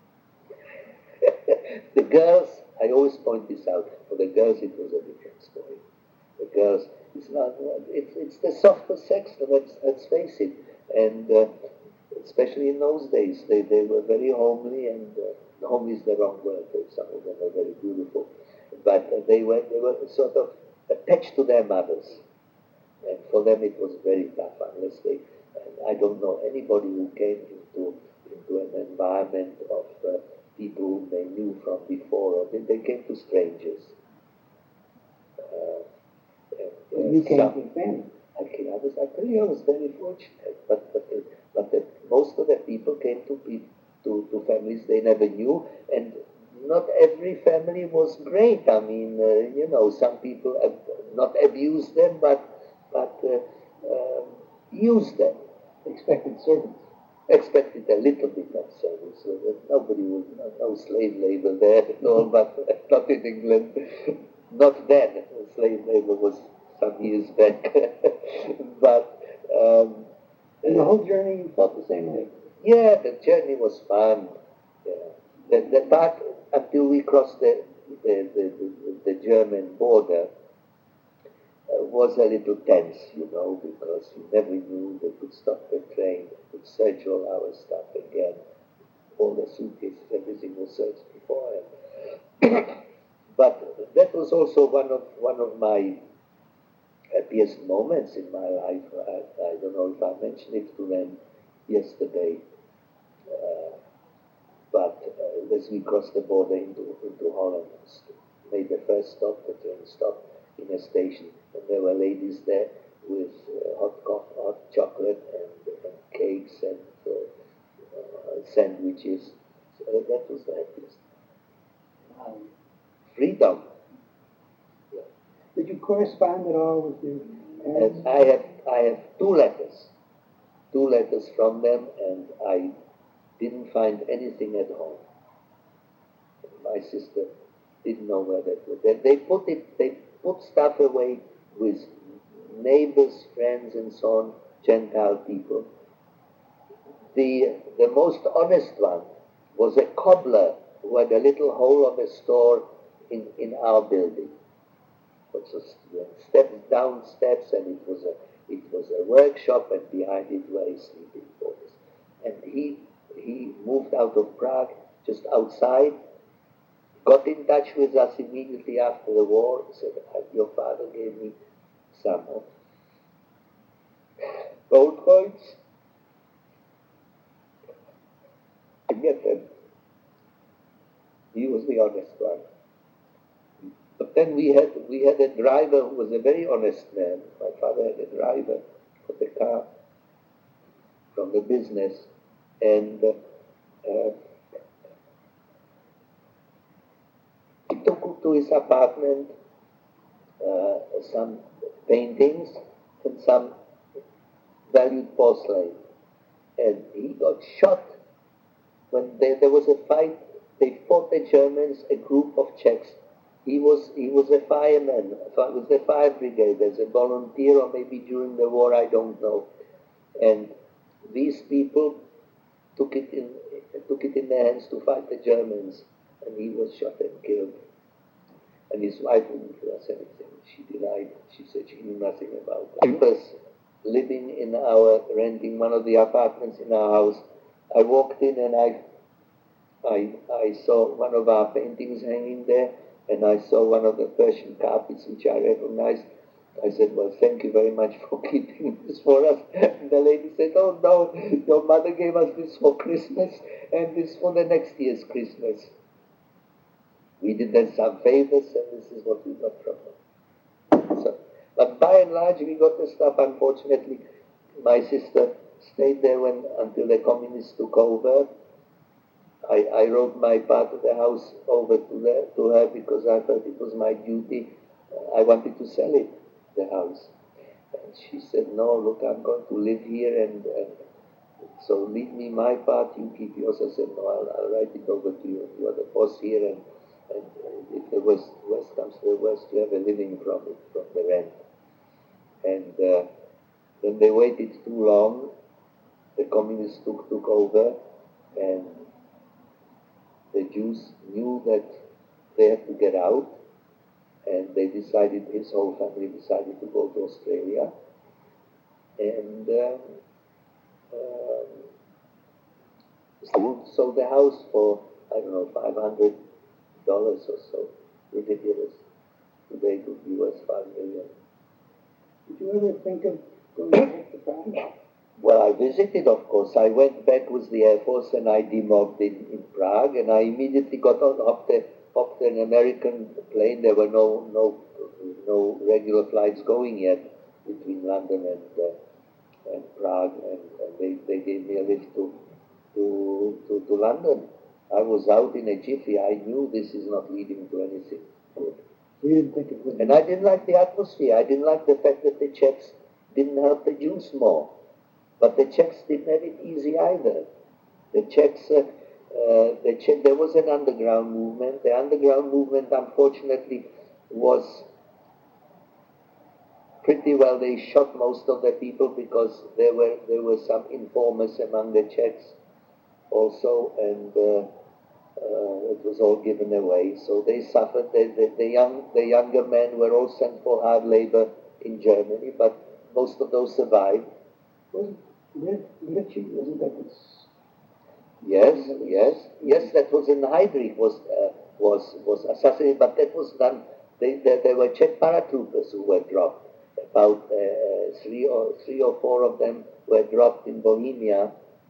The girls, I always point this out, for the girls it was a different story. The girls, it's not, it's, it's the softer sex, let's, let's face it. And uh, especially in those days, they, they were very homely, and uh, homely is the wrong word, some of them are very beautiful. But uh, they were they were sort of attached to their mothers. And for them it was very tough unless they, and I don't know anybody who came into into an environment of uh, people whom they knew from before, or they, they came to strangers. Uh, and, Well, uh, you came some- to family. I, came, I was, I tell you, I was very fortunate, but but, the, but the, most of the people came to, be, to to families they never knew, and not every family was great. I mean, uh, you know, some people ab- not abused them, but but uh, um, used them. Expected servants. Expected a little bit of service. So that nobody would, no, no slave labor there at all, but not in England. Not then. Slave labor was some years back. but um, And the whole journey, you felt the same way. yeah, the journey was fun. Yeah. The, the part until we crossed the the, the, the, the German border uh, was a little tense, you know, because you never knew they could stop the train, they could search all our stuff again. All the suitcases, everything was searched beforehand. But that was also one of one of my happiest moments in my life. I, I don't know if I mentioned it to them yesterday. Uh, but uh, as we crossed the border into, into Holland, made the first stop, the train stopped in a station, and there were ladies there with uh, hot coffee, hot chocolate, and, and cakes, and uh, uh, sandwiches. So that was the happiest. Um, Freedom. did you correspond at all with your parents? And I have I have two letters, two letters from them, and I didn't find anything at home. My sister didn't know where that was. They, they put it. They put stuff away with neighbors, friends, and so on, Gentile people. The the most honest one was a cobbler who had a little hole of a store in in our building. So steps down steps, and it was a it was a workshop, and behind it were his sleeping quarters. And he he moved out of Prague just outside, got in touch with us immediately after the war. Said, "Your father gave me some gold coins. I get them." He was the honest one. But then we had we had a driver who was a very honest man. My father had a driver for the car from the business, and uh, uh, he took to his apartment uh, some paintings and some valued porcelain, and he got shot when there, there was a fight. They fought the Germans, a group of Czechs. He was he was a fireman, was the fire brigade as a volunteer, or maybe during the war, I don't know. And these people took it in took it in their hands to fight the Germans, and he was shot and killed. And his wife wouldn't tell us anything. She denied. She said she knew nothing about it. I was living in our renting one of the apartments in our house. I walked in and I I I saw one of our paintings hanging there, and I saw one of the Persian carpets which I recognized. I said, "Well, thank you very much for keeping this for us." And the lady said, "Oh no, your mother gave us this for Christmas, and this for the next year's Christmas. We did them some favors, and this is what we got from them." So, but by and large, we got the stuff. Unfortunately, my sister stayed there when until the communists took over. I, I wrote my part of the house over to, the, to her because I thought it was my duty. I wanted to sell it, the house. And she said, "No, look, I'm going to live here, and, and so leave me my part, you keep yours." I said, "No, I'll, I'll write it over to you. You are the boss here, and, and if the worst, worst comes to the worst, you have a living from it, from the rent." And uh, then they waited too long. The communists took, took over, and the Jews knew that they had to get out, and they decided, his whole family decided to go to Australia. And um, um, sold, sold the house for, I don't know, five hundred dollars or so. Ridiculous. Today it would be worth five million. Did you ever think of going back to Prague? Well, I visited, of course. I went back with the Air Force and I demobbed in, in Prague, and I immediately got on up the up an American plane. There were no no no regular flights going yet between London and uh, and Prague, and, and they, they gave me a lift to to, to to London. I was out in a jiffy. I knew this is not leading to anything good. So you didn't think it would. And I didn't like the atmosphere. I didn't like the fact that the Czechs didn't help the Jews more. But the Czechs didn't have it easy either. The Czechs, uh, uh, the Czech, there was an underground movement. The underground movement, unfortunately, was pretty well. They shot most of the people because there were there were some informers among the Czechs also, and uh, uh, it was all given away. So they suffered. The, the, the young the younger men were all sent for hard labor in Germany, but most of those survived. Wasn't Ritchie, wasn't that this? Yes, yes, yes. That was in Heydrich was uh, was was assassinated, but that was done. They, they, there were Czech paratroopers who were dropped. About uh, three or three or four of them were dropped in Bohemia,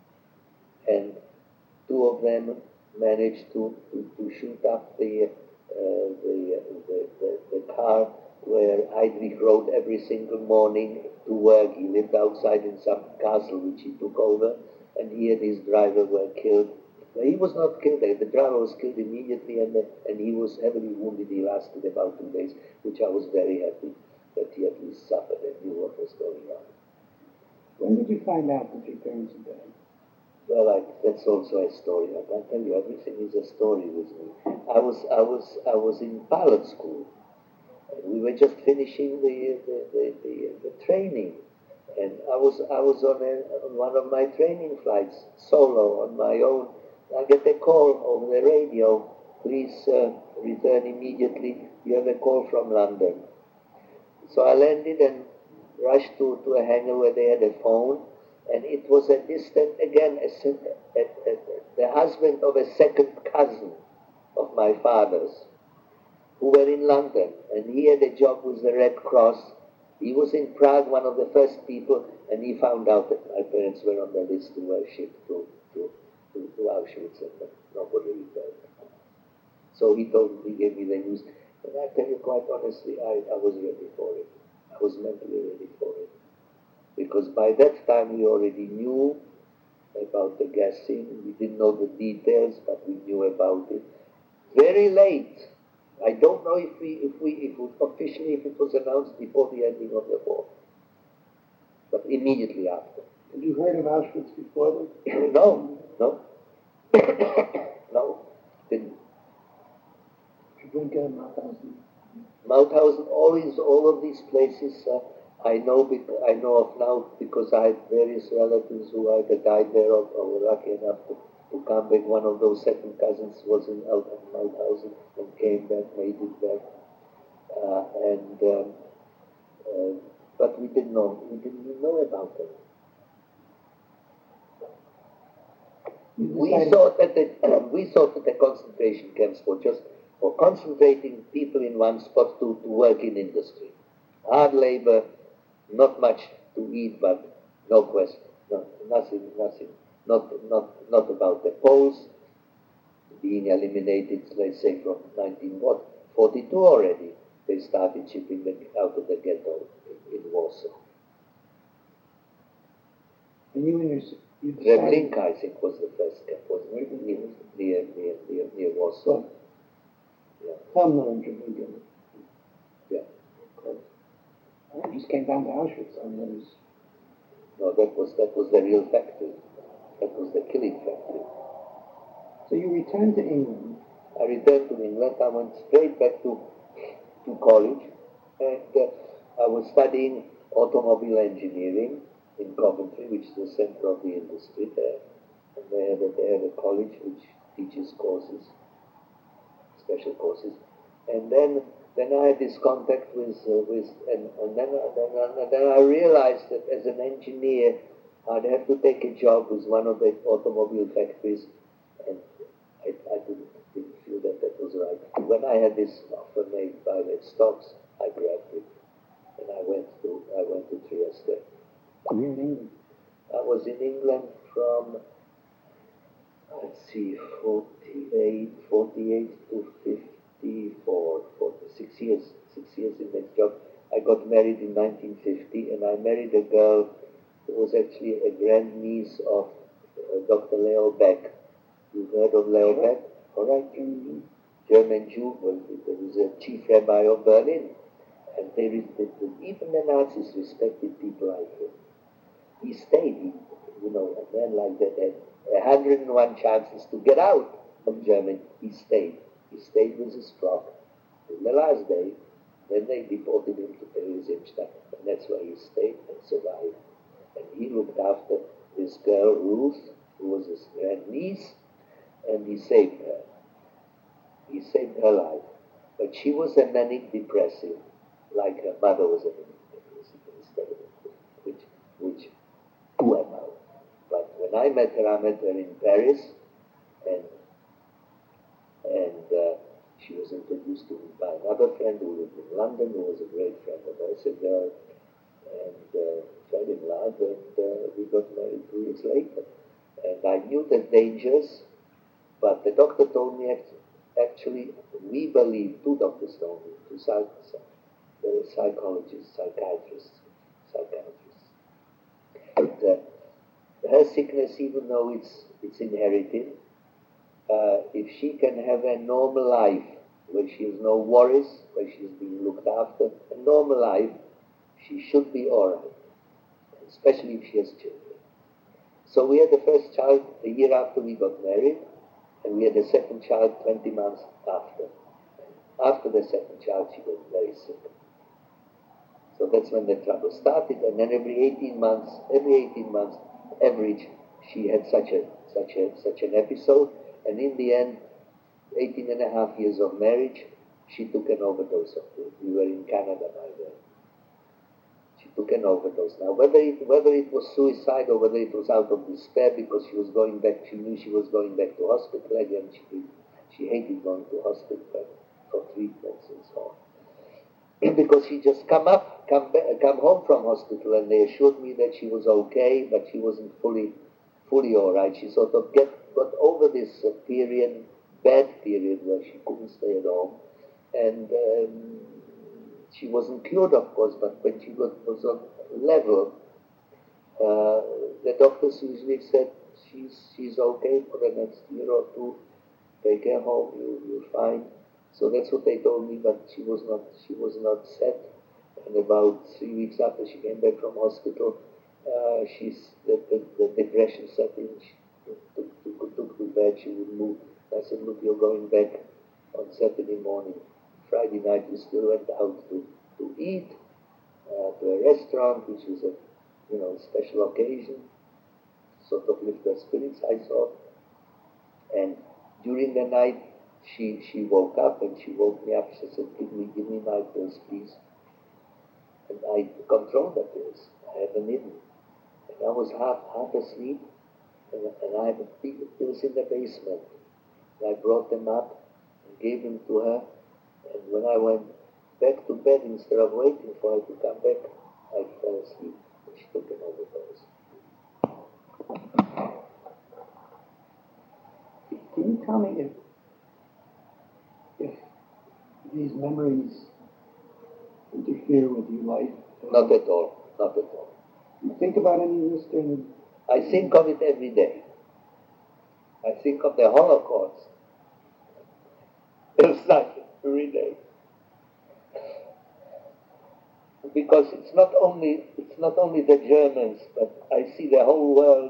and two of them managed to, to, to shoot up the, uh, the, the, the the car where Heydrich rode every single morning to work. He lived outside in some castle which he took over, and he and his driver were killed. Well, he was not killed, the driver was killed immediately, and, the, and he was heavily wounded. He lasted about two days, which I was very happy that he at least suffered and knew what was going on. When did you find out that your parents had died? Well, I, that's also a story. I can't tell you, everything is a story with me. I was, I was, I was in pilot school. We were just finishing the the, the, the, the training, and I was I was on, a, on one of my training flights solo on my own. I get a call over the radio. Please uh, return immediately. You have a call from London. So I landed and rushed to, to a hangar where they had a phone, and it was a distant again a, a, a, a, the husband of a second cousin of my father's, who were in London, and he had a job with the Red Cross. He was in Prague, one of the first people, and he found out that my parents were on the list who were shipped to, to, to, to Auschwitz, and nobody returned. So he told me, he gave me the news, and I tell you quite honestly, I, I was ready for it. I was mentally ready for it. Because by that time we already knew about the gassing. We didn't know the details, but we knew about it. Very late. I don't know if we, if we, if we officially, if it was announced before the ending of the war, but immediately after. Had you heard of Auschwitz before then? No, no, no, didn't. Did you drink at Mauthausen? Mauthausen, all is all of these places uh, I know. Because I know of now because I had various relatives who either died there or, or were lucky enough to. to come back. One of those second cousins was in Mauthausen and came back, made it back. Uh, and um, uh, but we didn't know, we didn't even know about them. We thought that the, we thought that the concentration camps were just for concentrating people in one spot to, to work in industry. Hard labor, not much to eat, but no question, no, nothing, nothing. Not, not, not about the Poles being eliminated, let's say from nineteen forty-two already. They started shipping them out of the ghetto in, in Warsaw. And you and your, you decided... Treblinka, I think, was the first camp, wasn't it? Near, near, near, near, near Warsaw. Well, yeah. Helmno and Treblinka. Yeah. Of course. I just came down to Auschwitz. I mean, it was... No, that was, that was the real factory. That was the killing factory. So you returned to England. I returned to England. I went straight back to, to college, and uh, I was studying automobile engineering in Coventry, which is the center of the industry there. And they have a, they have a college which teaches courses, special courses. And then then I had this contact with uh, with and, and then then and then I realized that as an engineer I'd have to take a job with one of the automobile factories, and I, I didn't, didn't feel that that was right. When I had this offer made by the Stocks, I grabbed it, and I went to I went to Trieste. Here in England. I was in England from, let's see, forty-eight, forty-eight to fifty-four, forty-six years, six years in that job. I got married in nineteen fifty, and I married a girl who was actually a grandniece of uh, Doctor Leo Beck. You've heard of Leo Beck? All right. Mm-hmm. German Jew, well, he was a chief rabbi of Berlin. And they, they, even the Nazis respected people like him. He stayed, he, you know, a man like that had one hundred and one chances to get out of Germany. He stayed. He stayed with his flock. In the last day, then they deported him to Theresienstadt, and that's where he stayed and survived. And he looked after this girl, Ruth, who was his grandniece, and he saved her. He saved her life. But she was a manic depressive, like her mother was a manic depressive instead of a, which, which, who am I? But when I met her, I met her in Paris, and and uh, she was introduced to me by another friend who lived in London, who was a great friend of hers, a girl, and uh, fell in love, and uh, we got married two years later. And I knew the dangers, but the doctor told me, actually, we believe, two doctors told me, two psych- uh, psychologists, psychiatrists, psychiatrists, that uh, her sickness, even though it's, it's inherited, uh, if she can have a normal life, where she has no worries, where she's being looked after, a normal life, she should be all right, especially if she has children. So we had the first child a year after we got married, and we had the second child twenty months after. After the second child, she got very sick. So that's when the trouble started, and then every eighteen months, every eighteen months, average, she had such a such a such an episode, and in the end, eighteen and a half years of marriage, she took an overdose of it. We were in Canada by then. She took an overdose. Now, whether it whether it was suicide or whether it was out of despair because she was going back, she knew she was going back to hospital again. She did, she hated going to hospital for treatments and so on. Because she just come up, come back, come home from hospital, and they assured me that she was okay, but she wasn't fully, fully all right. She sort of get got over this uh, period, bad period where she couldn't stay at home, and um, she wasn't cured, of course. But when she got was on level, uh, the doctors usually said she's she's okay for the next year or two. Take her home, you you're fine. So that's what they told me, but she was not she was not set. And about three weeks after she came back from hospital, uh, she's the, the, the depression set in. She took, took, took to bed. She would move. I said, look, you're going back on Saturday morning. Friday night we still went out to, to eat uh, to a restaurant, which was a you know special occasion, sort of lift her spirits, I thought. And during the night, she she woke up and she woke me up. She said, give me, give me my pills, please. And I controlled the pills. I had them hidden. And I was half half asleep, and, and I had the pills in the basement. And I brought them up and gave them to her. And when I went back to bed, instead of waiting for her to come back, I fell asleep. And she took an overdose. Can you tell me if if these memories interfere with your life? Not at all. Not at all. You think about any of this during the... I think of it every day. I think of the Holocaust. It's like every day. Because it's not only it's not only the Germans, but I see the whole world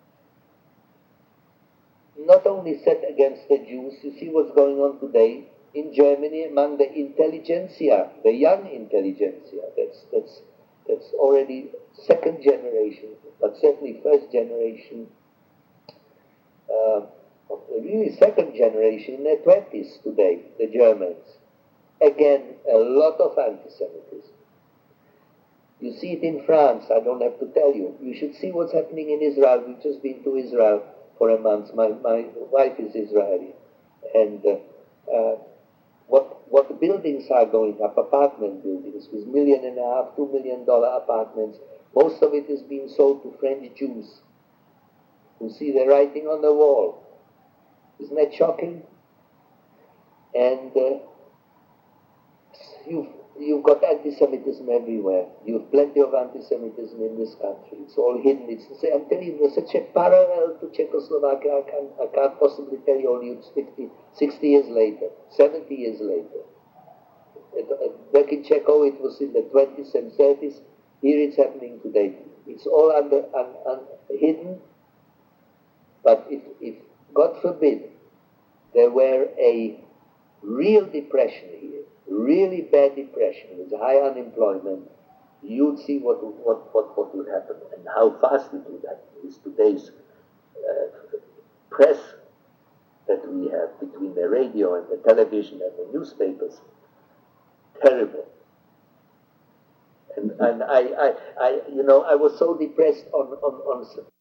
not only set against the Jews. You see what's going on today in Germany among the intelligentsia, the young intelligentsia. That's that's that's already second generation, but certainly first generation, uh, of the really second generation in their twenties today, the Germans. Again, a lot of anti-Semitism. You see it in France, I don't have to tell you. You should see what's happening in Israel. We've just been to Israel for a month. My, my wife is Israeli. And uh, uh, what, what buildings are going up, apartment buildings with million and a half, two million dollar apartments Most of it is being sold to French Jews who see the writing on the wall. Isn't that shocking? And uh, you've, you've got anti-Semitism everywhere. You have plenty of anti-Semitism in this country. It's all hidden. It's, I'm telling you, there's such a parallel to Czechoslovakia. I can't, I can't possibly tell you only it's fifty, sixty years later, seventy years later. Back in Czechia, it was in the twenties and thirties. Here it's happening today. It's all under, un, un, hidden. But if, if, God forbid, there were a real depression here, really bad depression with high unemployment, you'd see what, what, what, what would happen and how fast it would happen. With today's uh, press that we have between the radio and the television and the newspapers, terrible. And, and I, I, I, you know, I was so depressed on, on, on